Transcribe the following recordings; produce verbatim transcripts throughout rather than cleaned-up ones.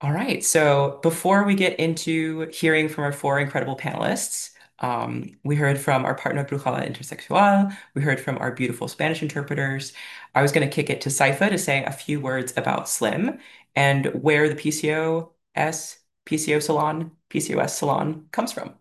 All right. So before we get into hearing from our four incredible panelists, um, we heard from our partner Brujala Intersexual. We heard from our beautiful Spanish interpreters. I was going to kick it to Saifa to say a few words about Slim and where the P C O S, P C O salon, P C O S salon comes from.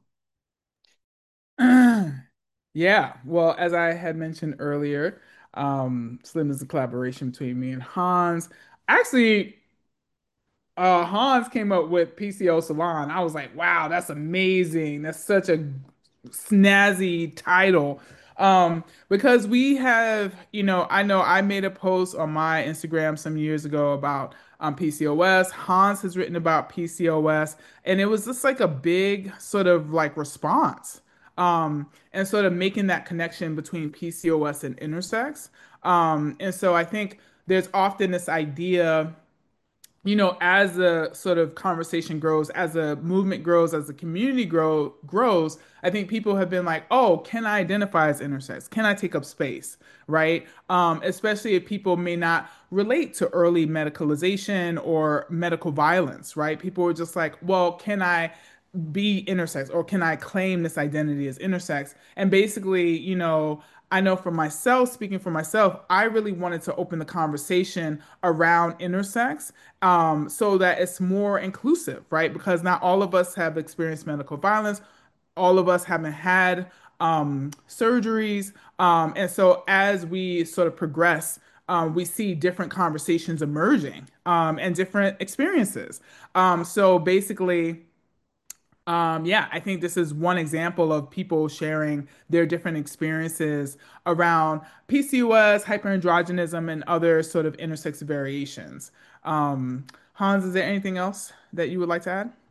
Yeah, well, as I had mentioned earlier, um, Slim is a collaboration between me and Hans. Actually, uh, Hans came up with P C O Salon. I was like, wow, that's amazing. That's such a snazzy title. Um, because we have, you know, I know I made a post on my Instagram some years ago about um, P C O S. Hans has written about P C O S, and it was just like a big sort of like response. Um, and sort of making that connection between P C O S and intersex. Um, and so I think there's often this idea, you know, as the sort of conversation grows, as the movement grows, as the community grow grows, I think people have been like, "Oh, can I identify as intersex? Can I take up space?" Right? Um, especially if people may not relate to early medicalization or medical violence, right? People are just like, "Well, can I be intersex or can I claim this identity as intersex?" And basically, you know, I know for myself, speaking for myself, I really wanted to open the conversation around intersex, um, so that it's more inclusive, right? Because not all of us have experienced medical violence, all of us haven't had um, surgeries. Um, and so as we sort of progress, um, we see different conversations emerging, um, and different experiences. Um, so basically, um, yeah, I think this is one example of people sharing their different experiences around P C O S, hyperandrogenism, and other sort of intersex variations. Um, Hans, is there anything else that you would like to add?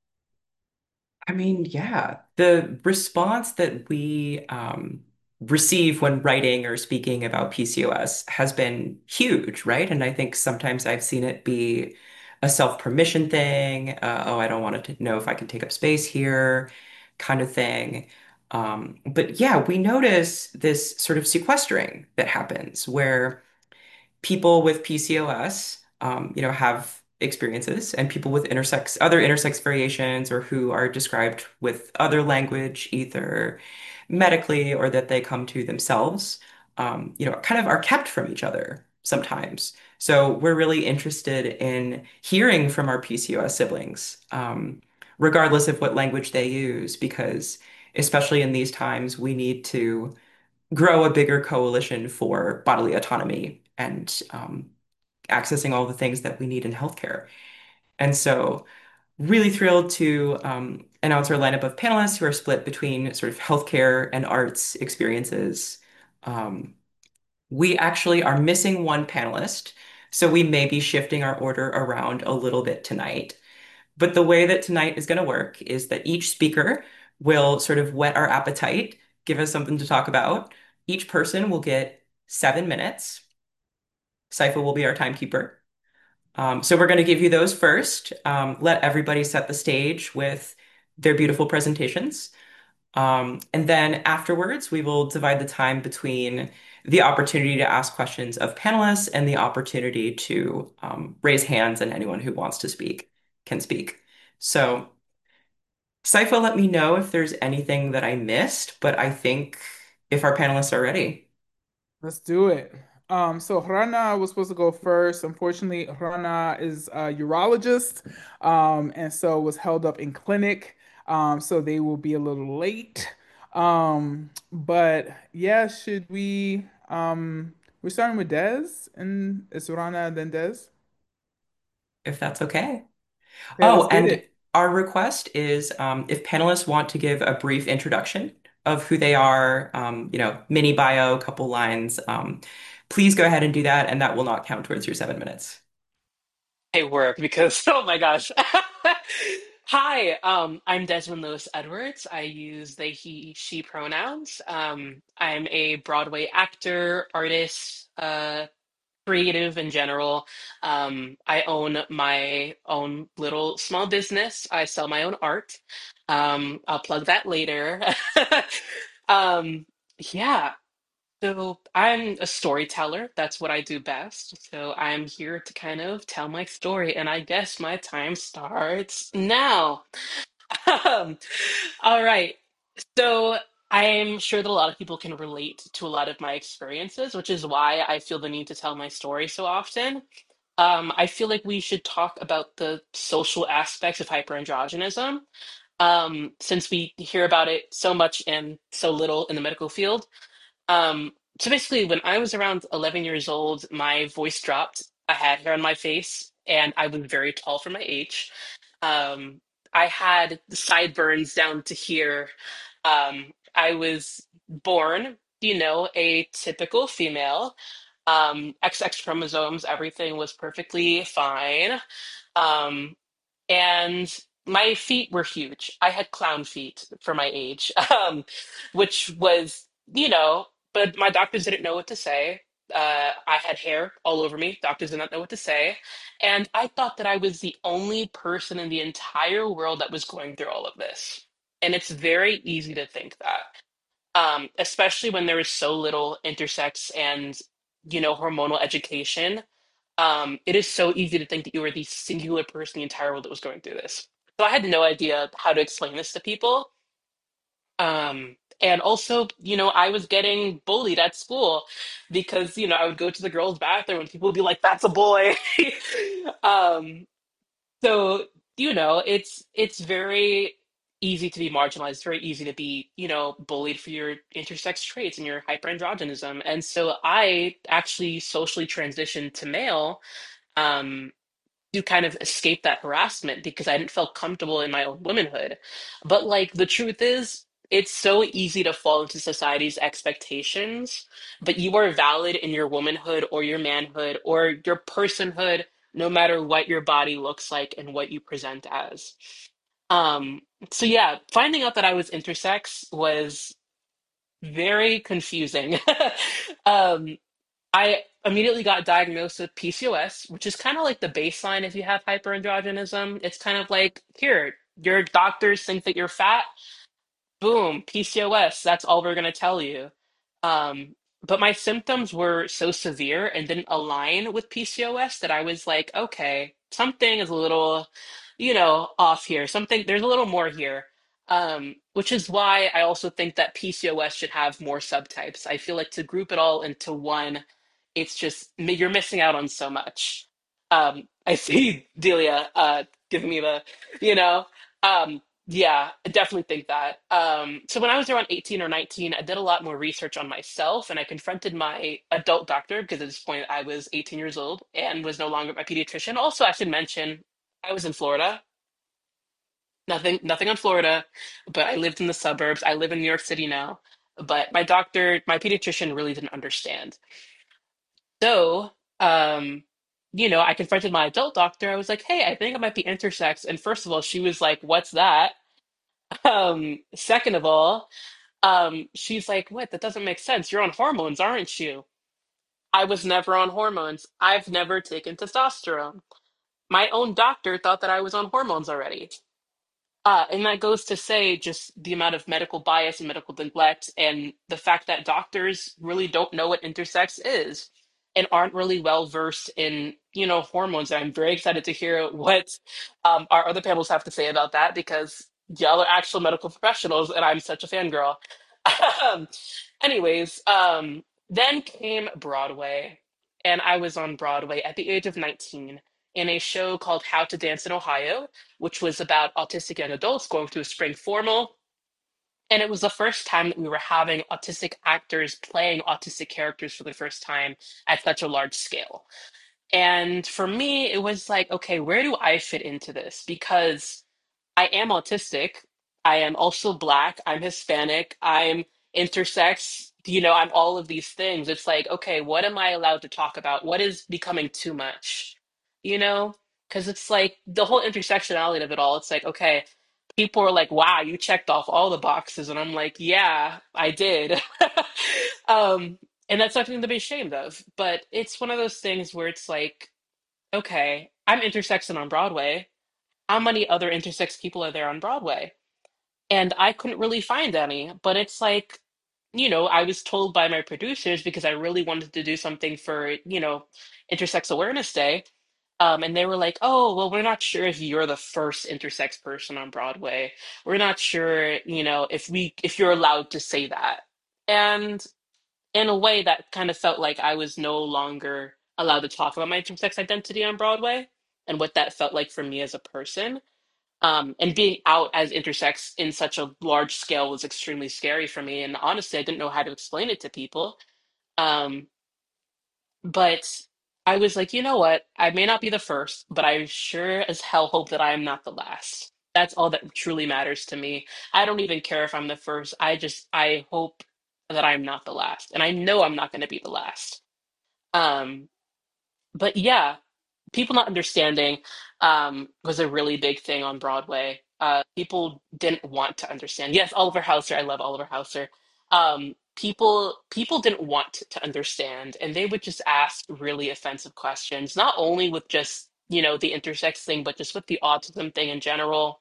I mean, yeah, the response that we um, receive when writing or speaking about P C O S has been huge, right? And I think sometimes I've seen it be a self-permission thing. Uh, oh, I don't want to know if I can take up space here, kind of thing. Um, but yeah, we notice this sort of sequestering that happens where people with P C O S, um, you know, have experiences, and people with intersex, other intersex variations, or who are described with other language, either medically or that they come to themselves, um, you know, kind of are kept from each other sometimes. So we're really interested in hearing from our P C O S siblings, um, regardless of what language they use, because especially in these times, we need to grow a bigger coalition for bodily autonomy and um, accessing all the things that we need in healthcare. And so, really thrilled to um, announce our lineup of panelists who are split between sort of healthcare and arts experiences. Um, we actually are missing one panelist, so we may be shifting our order around a little bit tonight. But the way that tonight is going to work is that each speaker will sort of whet our appetite, give us something to talk about. Each person will get seven minutes. Saifa will be our timekeeper. Um, so we're going to give you those first. Um, let everybody set the stage with their beautiful presentations. Um, and then afterwards, we will divide the time between the opportunity to ask questions of panelists and the opportunity to um, raise hands, and anyone who wants to speak can speak. So Saifa, let me know if there's anything that I missed, but I think if our panelists are ready. Let's do it. Um, so Rana was supposed to go first. Unfortunately, Rana is a urologist, um, and so was held up in clinic. Um, so they will be a little late. Um, but yeah, should we? Um, we're starting with Des, and it's Rana then Des. If that's okay. Yeah, let's Oh, get and it. our request is um, if panelists want to give a brief introduction of who they are, um, you know, mini bio, couple lines, um, please go ahead and do that, and that will not count towards your seven minutes. Hey, work because oh my gosh. Hi, um, I'm Desmond Lewis Edwards. I use they, he, she pronouns. Um, I'm a Broadway actor, artist, uh, creative in general. Um, I own my own little small business. I sell my own art. Um, I'll plug that later. Um, yeah. So I'm a storyteller. That's what I do best. So I'm here to kind of tell my story, and I guess my time starts now. Um, all right. So I'm sure that a lot of people can relate to a lot of my experiences, which is why I feel the need to tell my story so often. Um, I feel like we should talk about the social aspects of hyperandrogenism, um, since we hear about it so much and so little in the medical field. Um, so basically, when I was around eleven years old, my voice dropped. I had hair on my face, and I was very tall for my age. Um, I had sideburns down to here. Um, I was born, you know, a typical female. Um, X X chromosomes, everything was perfectly fine. Um, and my feet were huge. I had clown feet for my age, um, which was, you know, but my doctors didn't know what to say. Uh, I had hair all over me. Doctors did not know what to say. And I thought that I was the only person in the entire world that was going through all of this. And it's very easy to think that, um, especially when there is so little intersex and, you know, hormonal education. Um, it is so easy to think that you are the singular person in the entire world that was going through this. So I had no idea how to explain this to people. Um, and also, you know, I was getting bullied at school because, you know, I would go to the girls' bathroom and people would be like, "That's a boy." Um, so, you know, it's it's very easy to be marginalized. It's very easy to be, you know, bullied for your intersex traits and your hyperandrogenism. And so I actually socially transitioned to male, um, to kind of escape that harassment because I didn't feel comfortable in my own womanhood. But like the truth is, it's so easy to fall into society's expectations, but you are valid in your womanhood or your manhood or your personhood, no matter what your body looks like and what you present as. Um, so yeah, finding out that I was intersex was very confusing. Um, I immediately got diagnosed with P C O S, which is kind of like the baseline if you have hyperandrogenism. It's kind of like, here, your doctors think that you're fat, boom, P C O S, that's all we're going to tell you. Um, but my symptoms were so severe and didn't align with P C O S that I was like, okay, something is a little, you know, off here. Something, there's a little more here. Um, which is why I also think that P C O S should have more subtypes. I feel like to group it all into one, it's just you're missing out on so much. Um, I see Delia uh, giving me the, you know. Um, yeah, I definitely think that. Um, so when I was around eighteen or nineteen, I did a lot more research on myself and I confronted my adult doctor because at this point I was eighteen years old and was no longer my pediatrician. Also, I should mention I was in Florida. Nothing, nothing on Florida, but I lived in the suburbs. I live in New York City now. But my doctor, my pediatrician really didn't understand. So, um, you know, I confronted my adult doctor. I was like, hey, I think I might be intersex. And first of all, she was like, what's that? Um, second of all, um, she's like, what? That doesn't make sense. You're on hormones, aren't you? I was never on hormones. I've never taken testosterone. My own doctor thought that I was on hormones already. Uh, and that goes to say just the amount of medical bias and medical neglect, and the fact that doctors really don't know what intersex is and aren't really well versed in, you know, hormones. And I'm very excited to hear what um, our other panels have to say about that because y'all are actual medical professionals, and I'm such a fangirl. Um, anyways, um, then came Broadway, and I was on Broadway at the age of nineteen in a show called How to Dance in Ohio, which was about autistic young adults going through a spring formal. And it was the first time that we were having autistic actors playing autistic characters for the first time at such a large scale. And for me, it was like, okay, where do I fit into this? Because I am autistic. I am also Black. I'm Hispanic. I'm intersex. You know, I'm all of these things. It's like, okay, what am I allowed to talk about? What is becoming too much? You know? Because it's like the whole intersectionality of it all. It's like, okay, people are like, wow, you checked off all the boxes. And I'm like, yeah, I did. um, and that's nothing to be ashamed of. But it's one of those things where it's like, okay, I'm intersexing on Broadway. How many other intersex people are there on Broadway? And I couldn't really find any, but it's like you know, I was told by my producers because I really wanted to do something for, you know, Intersex Awareness Day. Um, and they were like, "Oh, well, we're not sure if you're the first intersex person on Broadway. We're not sure, you know, if we if you're allowed to say that." And in a way, that kind of felt like I was no longer allowed to talk about my intersex identity on Broadway and what that felt like for me as a person. Um, and being out as intersex in such a large scale was extremely scary for me. And honestly, I didn't know how to explain it to people. Um, but I was like, you know what? I may not be the first, but I sure as hell hope that I am not the last. That's all that truly matters to me. I don't even care if I'm the first. I just, I hope that I'm not the last. And I know I'm not going to be the last. Um, but yeah, people not understanding um, was a really big thing on Broadway. Uh, people didn't want to understand. Yes, Oliver Hauser. I love Oliver Hauser. Um, people people didn't want to understand, and they would just ask really offensive questions. Not only with just you know the intersex thing, but just with the autism thing in general.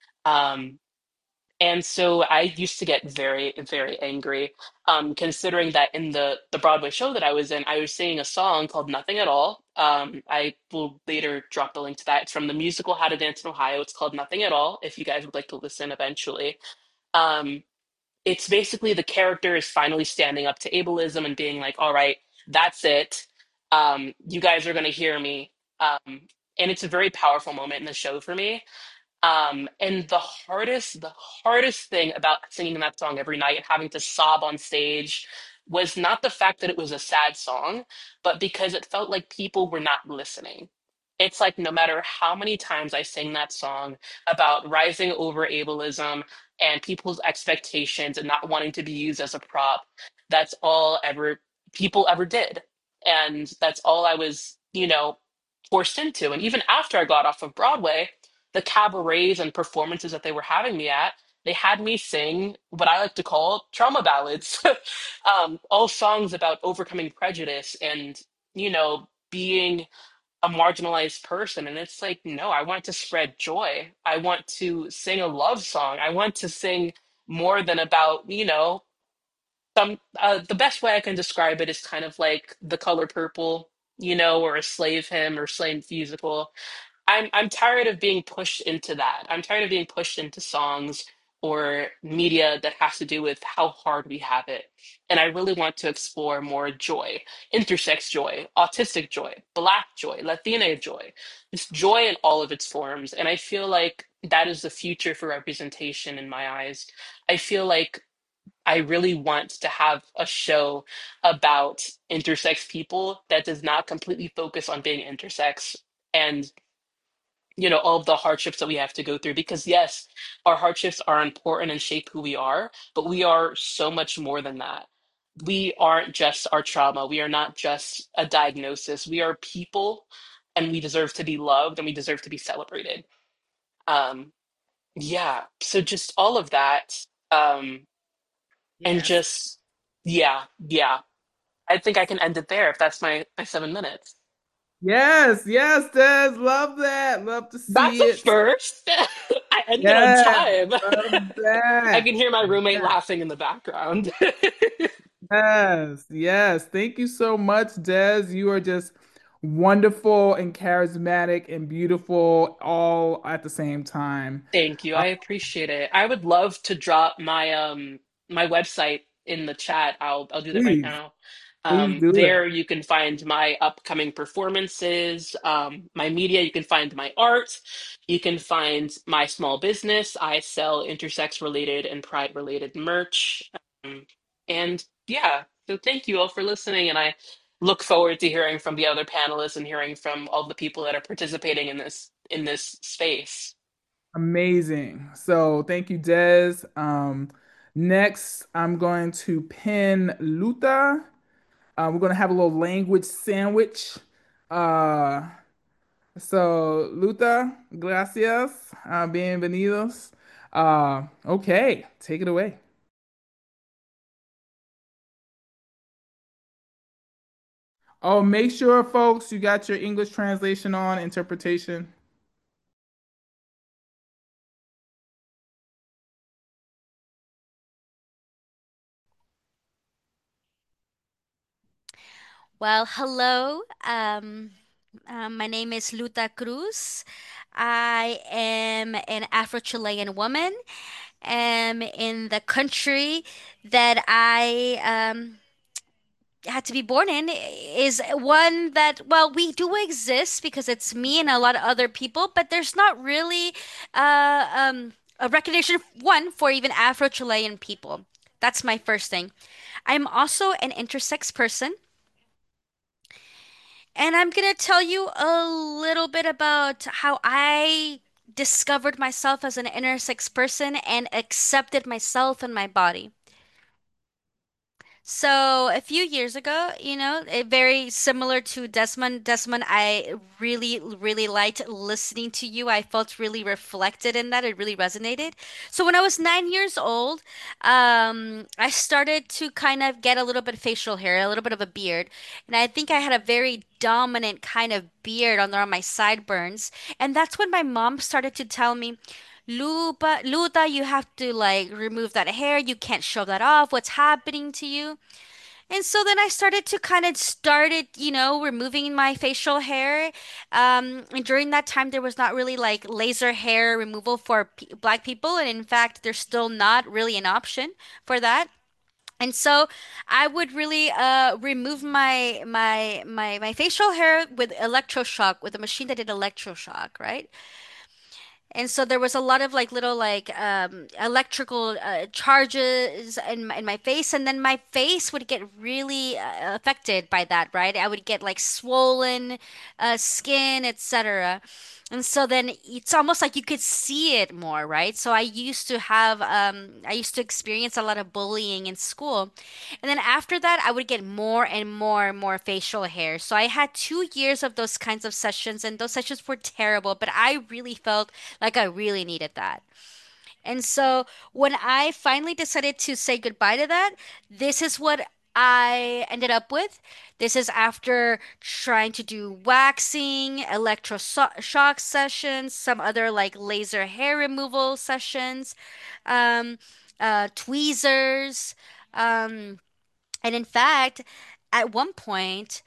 Um, and so I used to get very, very angry, um, considering that in the the Broadway show that I was in, I was singing a song called "Nothing at All." Um, I will later drop the link to that. It's from the musical How to Dance in Ohio. It's called "Nothing at All." If you guys would like to listen eventually, um, it's basically the character is finally standing up to ableism and being like, "All right, that's it. Um, you guys are going to hear me." Um, and it's a very powerful moment in the show for me. Um, and the hardest, the hardest thing about singing that song every night and having to sob on stage was not the fact that it was a sad song, but because it felt like people were not listening. It's like no matter how many times I sing that song about rising over ableism and people's expectations and not wanting to be used as a prop, that's all ever people ever did. And that's all I was, you know, forced into. And even after I got off of Broadway, the cabarets and performances that they were having me at, they had me sing what I like to call trauma ballads, um, all songs about overcoming prejudice and, you know, being a marginalized person. And it's like, no, I want to spread joy. I want to sing a love song. I want to sing more than about, you know, some, uh, the best way I can describe it is kind of like The Color Purple, you know, or a slave hymn or slave musical. I'm I'm tired of being pushed into that. I'm tired of being pushed into songs or media that has to do with how hard we have it. And I really want to explore more joy, intersex joy, autistic joy, black joy, Latina joy, just joy in all of its forms. And I feel like that is the future for representation in my eyes. I feel like I really want to have a show about intersex people that does not completely focus on being intersex and you know all of the hardships that we have to go through because yes, our hardships are important and shape who we are, but we are so much more than that. We aren't just our trauma, we are not just a diagnosis, we are people, and we deserve to be loved and we deserve to be celebrated. um yeah, so just all of that. um and Yes. just yeah, yeah, I think I can end it there if that's my my seven minutes. Yes, yes, Des. Love that. Love to That's see a it. first. I ended on Yes, time. love I that. can hear my roommate Yes, laughing in the background. yes, yes. Thank you so much, Des. You are just wonderful and charismatic and beautiful all at the same time. Thank you. Uh, I appreciate it. I would love to drop my um my website in the chat. I'll I'll do that right please, now. please Um, do it. there you can find my upcoming performances, um, my media, you can find my art, you can find my small business. I sell intersex related and pride related merch. Um, and yeah, so thank you all for listening, and I look forward to hearing from the other panelists and hearing from all the people that are participating in this in this space. Amazing. So thank you, Des. Um, next, I'm going to pin Luta. Uh, we're gonna have a little language sandwich. Uh, so Luta, gracias, uh, bienvenidos. Uh, okay, take it away. Oh, make sure, folks, you got your English translation on, interpretation. Well, hello. Um, uh, my name is Luta Cruz. I am an Afro-Chilean woman. Am in the country that I um, had to be born in is one that, well, we do exist because it's me and a lot of other people, but there's not really uh, um, a recognition, one, for even Afro-Chilean people. That's my first thing. I'm also an intersex person. And I'm gonna tell you a little bit about how I discovered myself as an intersex person and accepted myself and my body. So a few years ago, you know, it, very similar to Desmond. Desmond, I really, really liked listening to you. I felt really reflected in that. It really resonated. So when I was nine years old, um, I started to kind of get a little bit of facial hair, a little bit of a beard, and I think I had a very dominant kind of beard on, on my sideburns. And that's when my mom started to tell me, Lupa, Luta, you have to like remove that hair. You can't show that off. What's happening to you? And so then I started to kind of started, you know, removing my facial hair. Um, and during that time, there was not really like laser hair removal for p black people. And in fact, there's still not really an option for that. And so I would really uh, remove my my my my facial hair with electroshock, with a machine that did electroshock, right? And so there was a lot of like little like um, electrical uh, charges in my, in my face, and then my face would get really uh, affected by that, right? I would get like swollen uh, skin, et cetera. And so then it's almost like you could see it more, right? So I used to have um, I used to experience a lot of bullying in school. And then after that, I would get more and more and more facial hair. So I had two years of those kinds of sessions, and those sessions were terrible, but I really felt like I really needed that. And so when I finally decided to say goodbye to that, this is what I ended up with. This is after trying to do waxing, electroshock sessions, some other like laser hair removal sessions, um, uh, tweezers. Um, and in fact, at one point,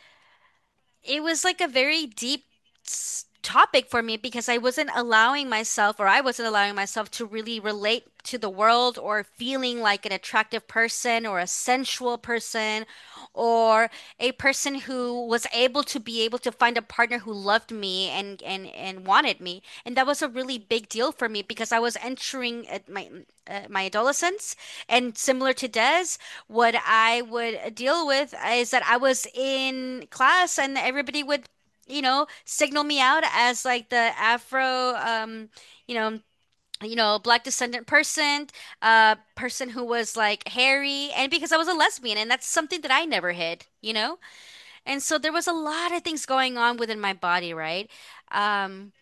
it was like a very deep s- topic for me because I wasn't allowing myself, or I wasn't allowing myself to really relate to the world or feeling like an attractive person or a sensual person or a person who was able to be able to find a partner who loved me and and and wanted me. And that was a really big deal for me because I was entering at my uh, my adolescence, and similar to Des, what I would deal with is that I was in class and everybody would, you know, signal me out as like the Afro, um, you know, you know, black descendant person, uh, person who was like hairy, and because I was a lesbian, and that's something that I never hid, you know? And so there was a lot of things going on within my body, right? Um,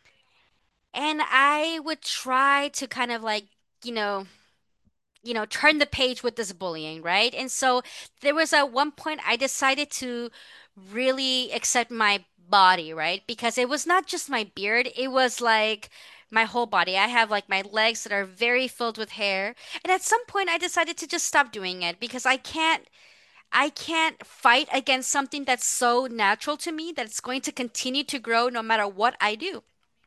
and I would try to kind of like, you know, you know, turn the page with this bullying, right? And so there was at one point I decided to really accept my body, right? Because it was not just my beard, it was like my whole body. I have like my legs that are very filled with hair. And at some point I decided to just stop doing it because I can't I can't fight against something that's so natural to me that it's going to continue to grow no matter what I do.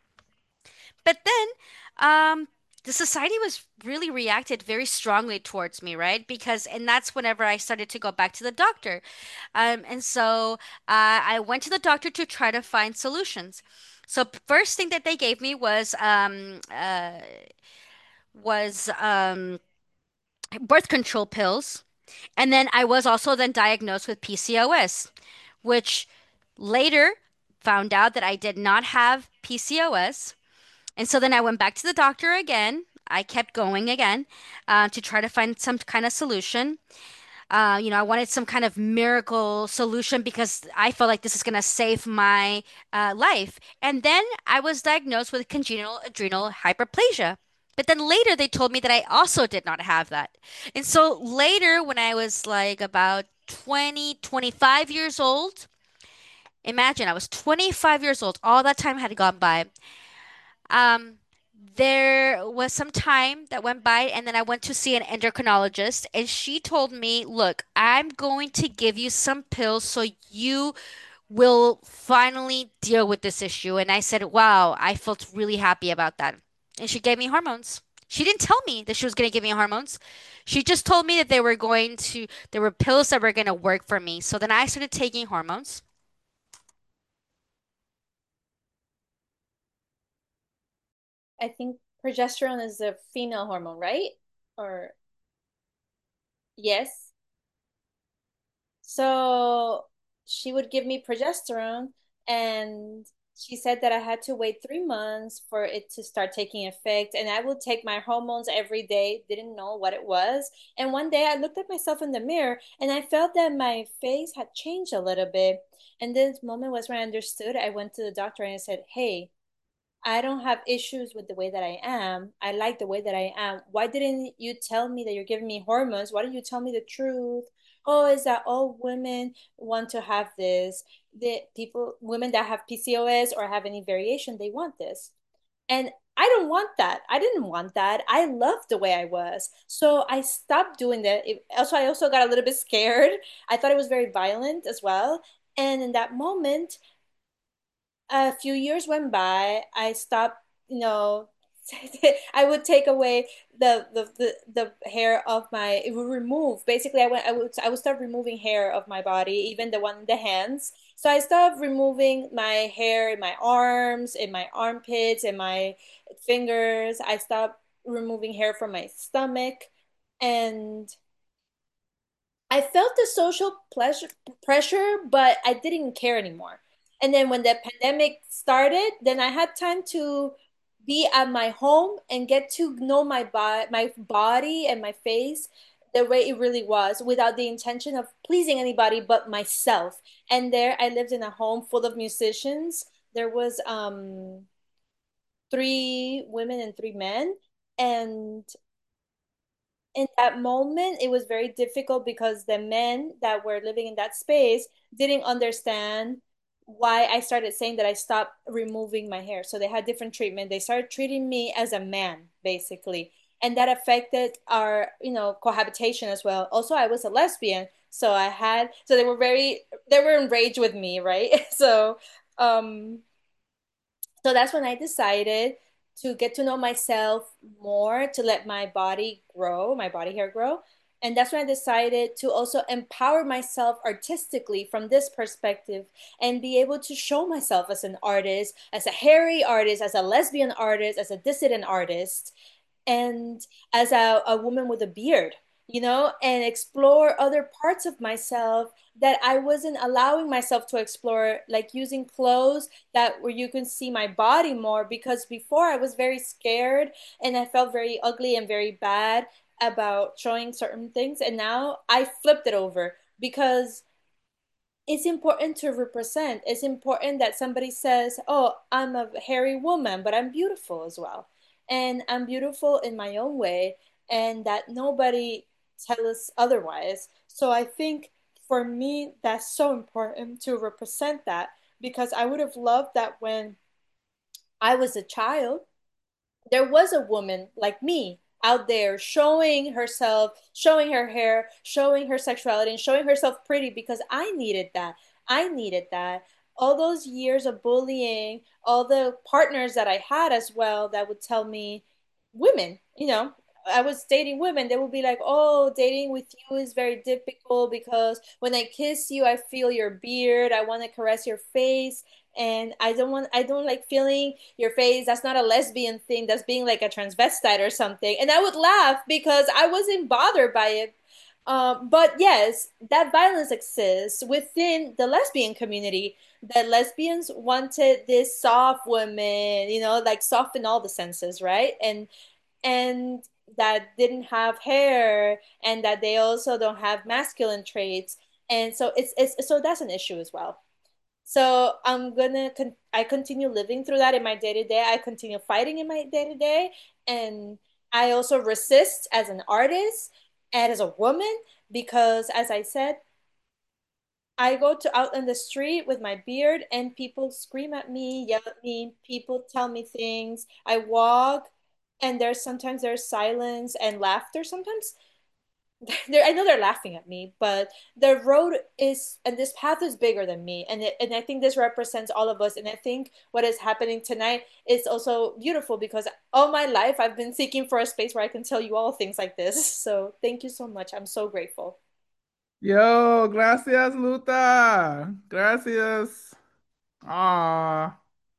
But then, um, the society was really reacted very strongly towards me, right? Because, and that's whenever I started to go back to the doctor. Um, and so uh, I went to the doctor to try to find solutions. So first thing that they gave me was um, uh, was um, birth control pills, and then I was also then diagnosed with P C O S, which later found out that I did not have P C O S. And so then I went back to the doctor again. I kept going again uh, to try to find some kind of solution. Uh, you know, I wanted some kind of miracle solution because I felt like this is going to save my uh, life. And then I was diagnosed with congenital adrenal hyperplasia. But then later they told me that I also did not have that. And so later, when I was like about twenty, twenty-five years old, imagine I was twenty-five years old, all that time had gone by. Um, there was some time that went by, and then I went to see an endocrinologist, and she told me, "Look, I'm going to give you some pills so you will finally deal with this issue." And I said, "Wow, I felt really happy about that." And she gave me hormones. She didn't tell me that she was going to give me hormones. She just told me that they were going to, there were pills that were going to work for me. So then I started taking hormones. I think progesterone is a female hormone, right? Or yes. So she would give me progesterone, and she said that I had to wait three months for it to start taking effect. And I would take my hormones every day, didn't know what it was. And one day I looked at myself in the mirror and I felt that my face had changed a little bit. And this moment was when I understood. I went to the doctor and I said, "Hey, I don't have issues with the way that I am. I like the way that I am. Why didn't you tell me that you're giving me hormones? Why didn't you tell me the truth? Oh, is that all women want to have this? The people, women that have P C O S or have any variation, they want this." And I don't want that. I didn't want that. I loved the way I was. So I stopped doing that. It, also, I also got a little bit scared. I thought it was very violent as well. And in that moment, a few years went by. I stopped, you know, I would take away the, the the the hair of my, it would remove. Basically, I went I would I would start removing hair of my body, even the one in the hands. So I stopped removing my hair in my arms, in my armpits, in my fingers. I stopped removing hair from my stomach, and I felt the social pleasure pressure, but I didn't care anymore. And then when the pandemic started, then I had time to be at my home and get to know my body, my body and my face the way it really was, without the intention of pleasing anybody but myself. And there I lived in a home full of musicians. There was um three women and three men. And in that moment, it was very difficult because the men that were living in that space didn't understand why I started saying that I stopped removing my hair. So they had different treatment. They started treating me as a man, basically. And that affected our, you know, cohabitation as well. Also, I was a lesbian. So I had, so they were very, they were enraged with me, right? So, um, so that's when I decided to get to know myself more, to let my body grow, my body hair grow. And that's when I decided to also empower myself artistically from this perspective and be able to show myself as an artist, as a hairy artist, as a lesbian artist, as a dissident artist, and as a, a woman with a beard, you know, and explore other parts of myself that I wasn't allowing myself to explore, like using clothes that where you can see my body more, because before I was very scared and I felt very ugly and very bad about showing certain things. And now I flipped it over because it's important to represent. It's important that somebody says, "Oh, I'm a hairy woman, but I'm beautiful as well. And I'm beautiful in my own way," and that nobody tell us otherwise. So I think for me, that's so important to represent that, because I would have loved that when I was a child there was a woman like me out there showing herself, showing her hair, showing her sexuality, and showing herself pretty, because I needed that. I needed that. All those years of bullying, all the partners that I had as well that would tell me, women, you know, I was dating women, they would be like, "Oh, dating with you is very difficult because when I kiss you, I feel your beard. I want to caress your face. And I don't want, I don't like feeling your face. That's not a lesbian thing. That's being like a transvestite or something." And I would laugh because I wasn't bothered by it. Um, but yes, that violence exists within the lesbian community. That lesbians wanted this soft woman, you know, like soft in all the senses, right? And and that didn't have hair, and that they also don't have masculine traits. And so it's it's so that's an issue as well. So I'm gonna con I continue living through that in my day to day. I continue fighting in my day to day, and I also resist as an artist and as a woman, because, as I said, I go to out in the street with my beard and people scream at me, yell at me, people tell me things. I walk and there's sometimes there's silence and laughter. Sometimes they're, I know they're laughing at me, but the road is and this path is bigger than me. And it, and I think this represents all of us. And I think what is happening tonight is also beautiful because all my life I've been seeking for a space where I can tell you all things like this. So thank you so much. I'm so grateful. Yo, gracias, Luta. Gracias. Ah.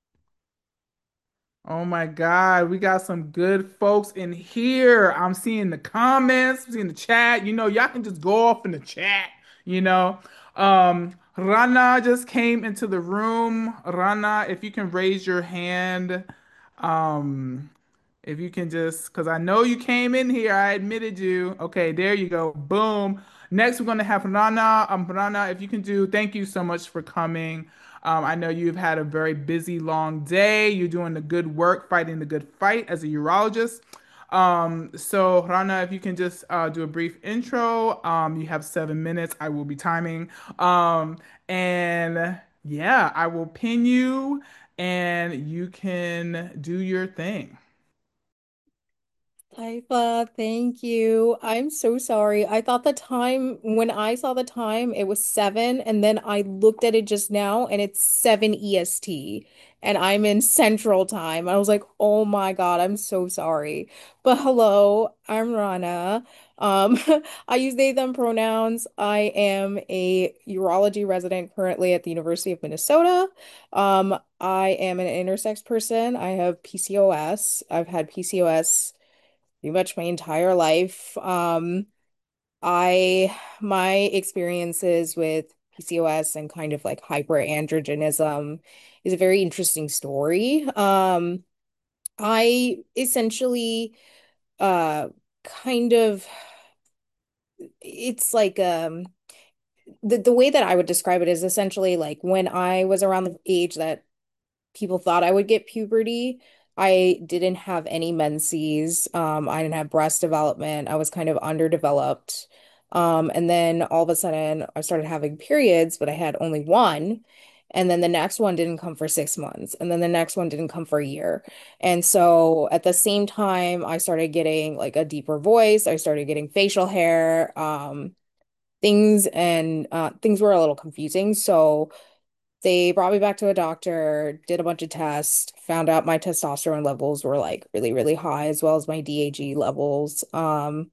Oh my God, we got some good folks in here. I'm seeing the comments, I'm seeing the chat. You know, y'all can just go off in the chat, you know. Um, Rana just came into the room. Rana, if you can raise your hand, um, if you can just, because I know you came in here, I admitted you. Okay, there you go. Boom. Next, we're going to have Rana. Um, Rana, if you can do, thank you so much for coming. Um, I know you've had a very busy, long day. You're doing the good work, fighting the good fight as a urologist. Um, so Rana, if you can just uh, do a brief intro. Um, you have seven minutes. I will be timing. Um, and yeah, I will pin you and you can do your thing. Taifa, thank you. I'm so sorry. I thought the time, when I saw the time, it was seven, and then I looked at it just now and it's seven E S T, and I'm in Central Time. I was like, oh my God, I'm so sorry. But hello, I'm Rana. Um, I use they, them pronouns. I am a urology resident currently at the University of Minnesota. Um, I am an intersex person. I have P C O S. I've had P C O S pretty much my entire life. Um, I my experiences with P C O S and kind of like hyperandrogenism is a very interesting story. Um, I essentially uh kind of it's like um the the way that I would describe it is essentially like when I was around the age that people thought I would get puberty. I didn't have any menses. Um, I didn't have breast development. I was kind of underdeveloped. Um, and then all of a sudden, I started having periods, but I had only one. And then the next one didn't come for six months. And then the next one didn't come for a year. And so at the same time, I started getting like a deeper voice. I started getting facial hair, um, things, and uh, things were a little confusing. So they brought me back to a doctor, did a bunch of tests, found out my testosterone levels were like really, really high, as well as my D A G levels. Um,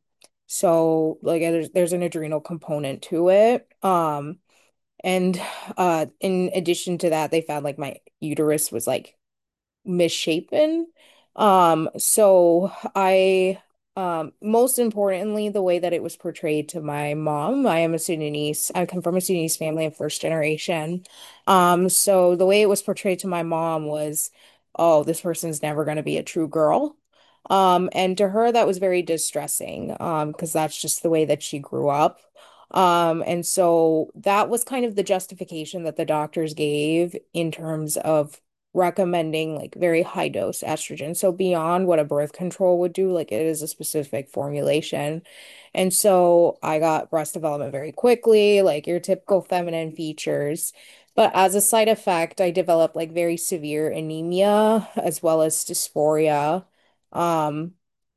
so like there's there's an adrenal component to it. Um, and uh, in addition to that, they found like my uterus was like misshapen. Um, so I, um, most importantly, the way that it was portrayed to my mom, I am a Sudanese, I come from a Sudanese family of first generation. Um, so the way it was portrayed to my mom was, oh, this person's never going to be a true girl. Um, and to her, that was very distressing, um, because that's just the way that she grew up. Um, and so that was kind of the justification that the doctors gave in terms of recommending like very high dose estrogen. So beyond what a birth control would do, like it is a specific formulation. And so I got breast development very quickly, like your typical feminine features. But as a side effect, I developed like very severe anemia as well as dysphoria. Um,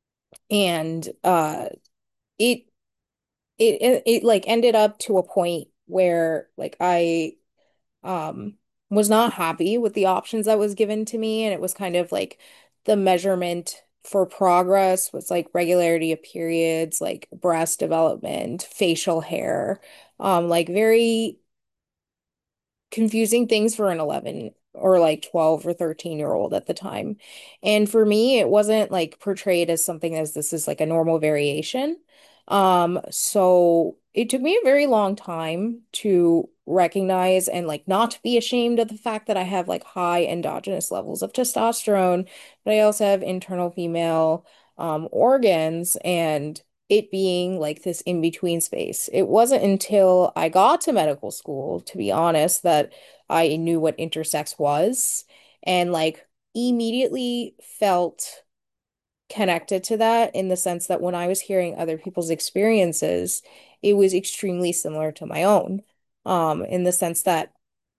and uh it it it, it like ended up to a point where like I um was not happy with the options that was given to me, and it was kind of like the measurement for progress was like regularity of periods, like breast development, facial hair, um like very confusing things for an eleven or like twelve or thirteen year old at the time. And for me, it wasn't like portrayed as something as this is like a normal variation. Um, so it took me a very long time to recognize and like not be ashamed of the fact that I have like high endogenous levels of testosterone, but I also have internal female um organs, and it being like this in between space. It wasn't until I got to medical school, to be honest, that I knew what intersex was and like immediately felt connected to that in the sense that when I was hearing other people's experiences, it was extremely similar to my own. um, in the sense that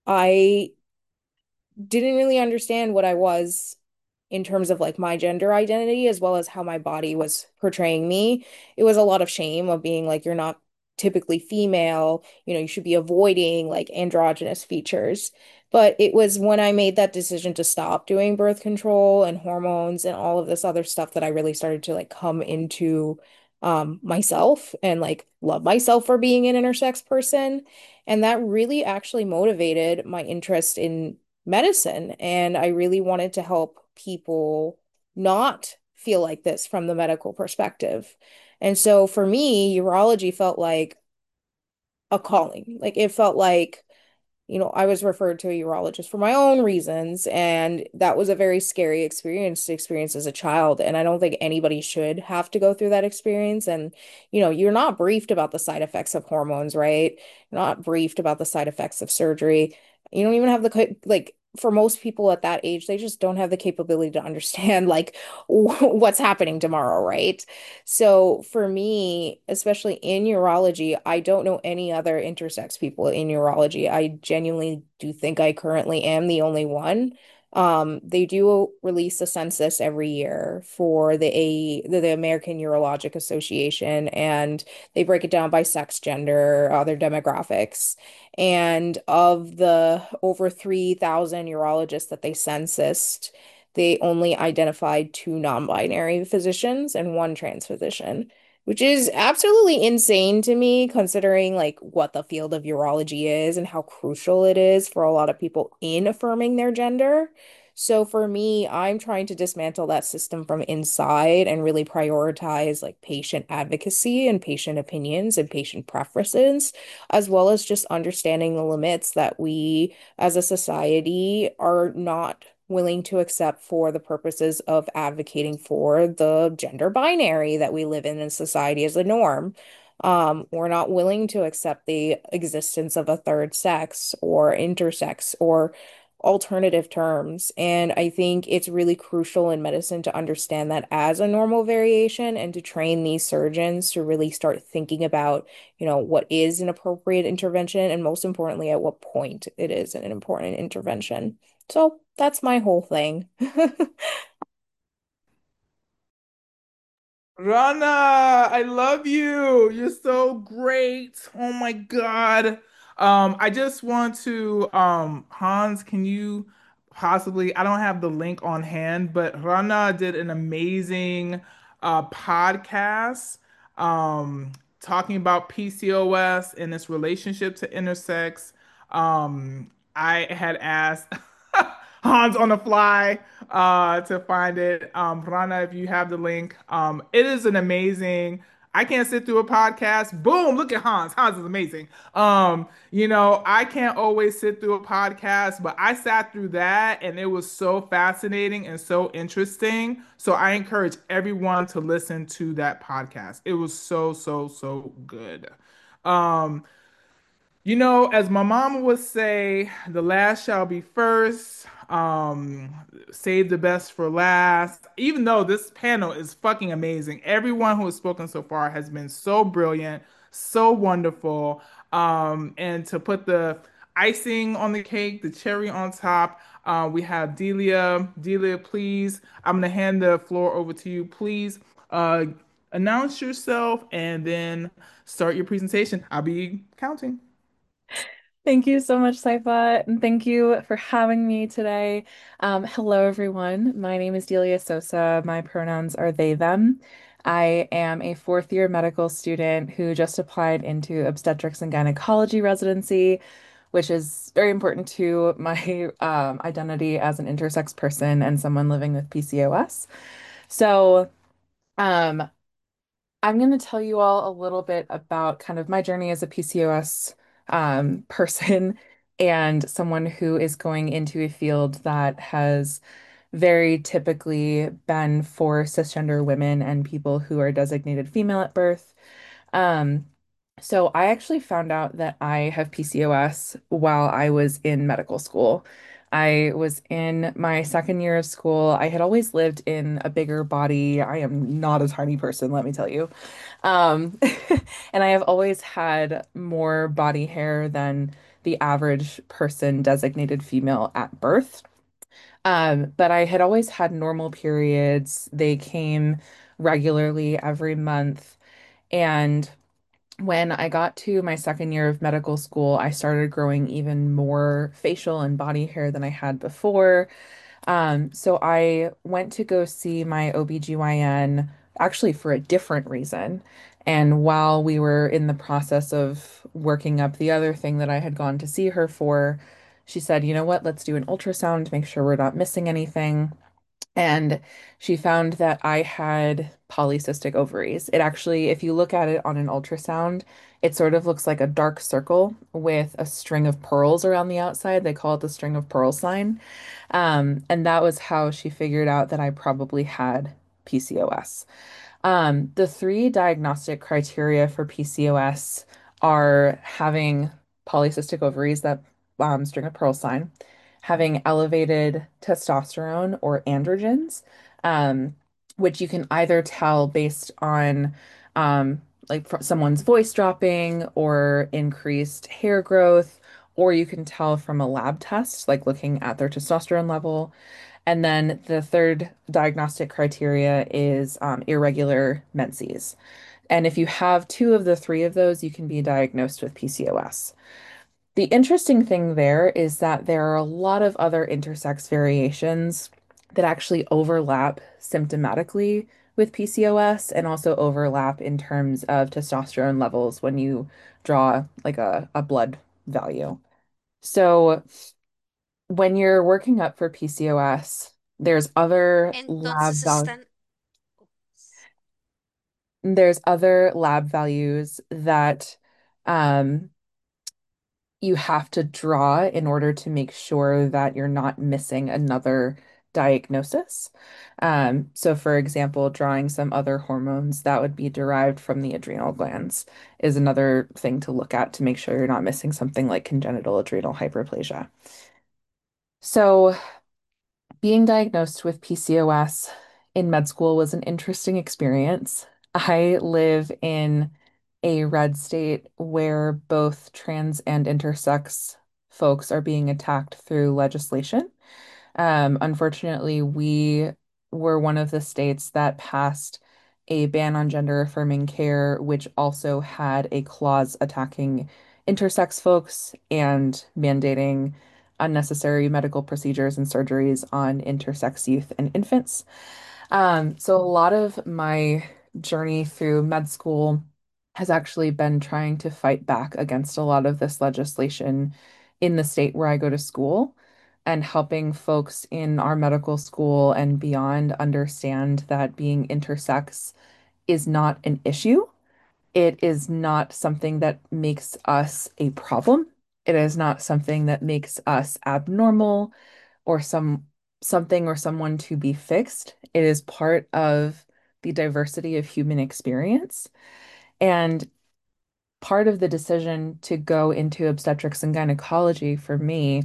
I didn't really understand what I was in terms of like my gender identity as well as how my body was portraying me. It was a lot of shame of being like, you're not typically female, you know, you should be avoiding like androgynous features. But it was when I made that decision to stop doing birth control and hormones and all of this other stuff that I really started to like come into um myself and like love myself for being an intersex person. And that really actually motivated my interest in medicine. And I really wanted to help people not feel like this from the medical perspective. And so for me, urology felt like a calling. Like it felt like you know, I was referred to a urologist for my own reasons, and that was a very scary experience to experience as a child. And I don't think anybody should have to go through that experience. And, you know, you're not briefed about the side effects of hormones, right? You're not briefed about the side effects of surgery. You don't even have the, like, for most people at that age, they just don't have the capability to understand, like, what's happening tomorrow, right? So for me, especially in urology, I don't know any other intersex people in urology. I genuinely do think I currently am the only one. Um, they do release a census every year for the A the, the American Urologic Association, and they break it down by sex, gender, other demographics. And of the over three thousand urologists that they censused, they only identified two non-binary physicians and one trans physician, which is absolutely insane to me considering like what the field of urology is and how crucial it is for a lot of people in affirming their gender. So for me, I'm trying to dismantle that system from inside and really prioritize like patient advocacy and patient opinions and patient preferences, as well as just understanding the limits that we as a society are not willing to accept for the purposes of advocating for the gender binary that we live in in society as a norm. Um, we're not willing to accept the existence of a third sex or intersex or alternative terms. And I think it's really crucial in medicine to understand that as a normal variation and to train these surgeons to really start thinking about, you know, what is an appropriate intervention and most importantly, at what point it is an important intervention. So that's my whole thing. Rana, I love you. You're so great. Oh my God. Um, I just want to, um, Hans, can you possibly, I don't have the link on hand, but Rana did an amazing uh podcast um talking about P C O S and its relationship to intersex. Um, I had asked Hans on the fly uh, to find it. Um, Rana, if you have the link, um, it is an amazing. I can't sit through a podcast. Boom! Look at Hans. Hans is amazing. Um, you know, I can't always sit through a podcast, but I sat through that and it was so fascinating and so interesting. So I encourage everyone to listen to that podcast. It was so, so, so good. Um, you know, as my mama would say, the last shall be first. Um, save the best for last. Even though this panel is fucking amazing, everyone who has spoken so far has been so brilliant, so wonderful. Um, and to put the icing on the cake, the cherry on top, uh, we have Delia. Delia, please, I'm gonna hand the floor over to you. Please, uh, announce yourself and then start your presentation. I'll be counting. Thank you so much, Saifa, and thank you for having me today. Um, hello, everyone. My name is Delia Sosa. My pronouns are they, them. I am a fourth year medical student who just applied into obstetrics and gynecology residency, which is very important to my um, identity as an intersex person and someone living with P C O S. So, um, I'm going to tell you all a little bit about kind of my journey as a P C O S um, person and someone who is going into a field that has very typically been for cisgender women and people who are designated female at birth. Um, so I actually found out that I have P C O S while I was in medical school. I was in my second year of school. I had always lived in a bigger body. I am not a tiny person, let me tell you. Um, and I have always had more body hair than the average person designated female at birth. Um, but I had always had normal periods. They came regularly every month. And when I got to my second year of medical school, I started growing even more facial and body hair than I had before. Um, so I went to go see my O B G Y N actually for a different reason. And while we were in the process of working up the other thing that I had gone to see her for, she said, you know what, let's do an ultrasound to make sure we're not missing anything. And she found that I had polycystic ovaries. It actually, if you look at it on an ultrasound, it sort of looks like a dark circle with a string of pearls around the outside. They call it the string of pearls sign. Um, and that was how she figured out that I probably had P C O S. Um, the three diagnostic criteria for P C O S are having polycystic ovaries, that um, string of pearl sign, having elevated testosterone or androgens, um, which you can either tell based on um, like fr- someone's voice dropping or increased hair growth, or you can tell from a lab test, like looking at their testosterone level. And then the third diagnostic criteria is um, irregular menses. And if you have two of the three of those, you can be diagnosed with P C O S. The interesting thing there is that there are a lot of other intersex variations that actually overlap symptomatically with P C O S and also overlap in terms of testosterone levels when you draw like a, a blood value. So when you're working up for P C O S, there's other lab Entonces val están, there's other lab values that um, you have to draw in order to make sure that you're not missing another diagnosis. Um, so, for example, drawing some other hormones that would be derived from the adrenal glands is another thing to look at to make sure you're not missing something like congenital adrenal hyperplasia. So, being diagnosed with P C O S in med school was an interesting experience. I live in a red state where both trans and intersex folks are being attacked through legislation. Um, unfortunately, we were one of the states that passed a ban on gender affirming care, which also had a clause attacking intersex folks and mandating unnecessary medical procedures and surgeries on intersex youth and infants. Um, so a lot of my journey through med school has actually been trying to fight back against a lot of this legislation in the state where I go to school and helping folks in our medical school and beyond understand that being intersex is not an issue. It is not something that makes us a problem. It is not something that makes us abnormal or some something or someone to be fixed. It is part of the diversity of human experience. And part of the decision to go into obstetrics and gynecology for me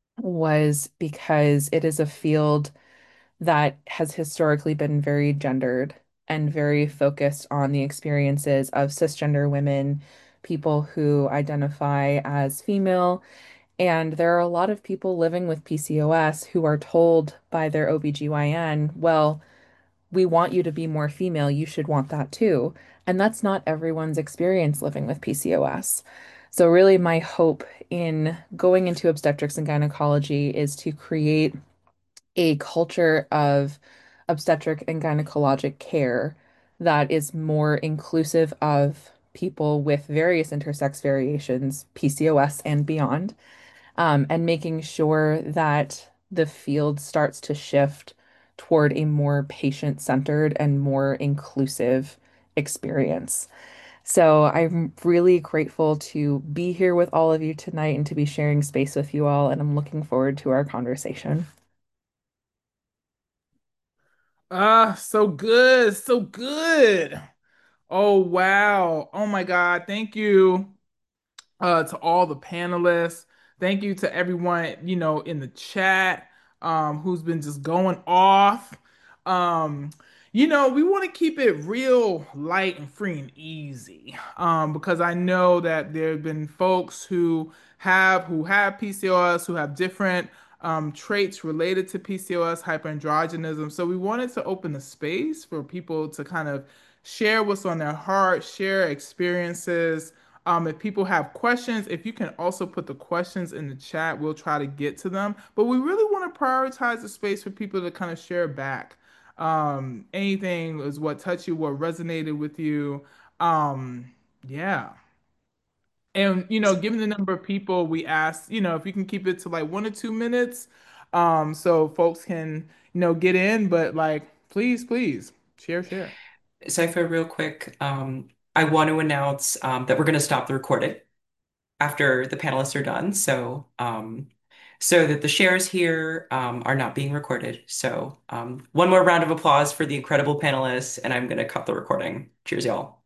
was because it is a field that has historically been very gendered and very focused on the experiences of cisgender women, people who identify as female. And there are a lot of people living with P C O S who are told by their O B G Y N, well, we want you to be more female. You should want that too. And that's not everyone's experience living with P C O S. So, really, my hope in going into obstetrics and gynecology is to create a culture of obstetric and gynecologic care that is more inclusive of people with various intersex variations, P C O S and beyond, um, and making sure that the field starts to shift toward a more patient-centered and more inclusive experience. So I'm really grateful to be here with all of you tonight and to be sharing space with you all, and I'm looking forward to our conversation. Ah, so good, so good. Oh wow. Oh my God. Thank you uh to all the panelists, Thank you to everyone, you know, in the chat, um, who's been just going off. Um, you know, we want to keep it real light and free and easy. Um, because I know that there have been folks who have who have P C O S who have different um, traits related to P C O S, hyperandrogenism. So we wanted to open the space for people to kind of share what's on their heart, share experiences. Um, if people have questions, if you can also put the questions in the chat, we'll try to get to them. But we really want to prioritize the space for people to kind of share back. Um, anything is what touched you, what resonated with you. Um, yeah. And you know, given the number of people we asked, you know, if you can keep it to like one or two minutes, um, so folks can, you know, get in, but like, please, please share, share. Cypher, real quick, um, I want to announce um, that we're going to stop the recording after the panelists are done. So, um, so that the shares here um, are not being recorded. So, um, one more round of applause for the incredible panelists, and I'm going to cut the recording. Cheers, y'all.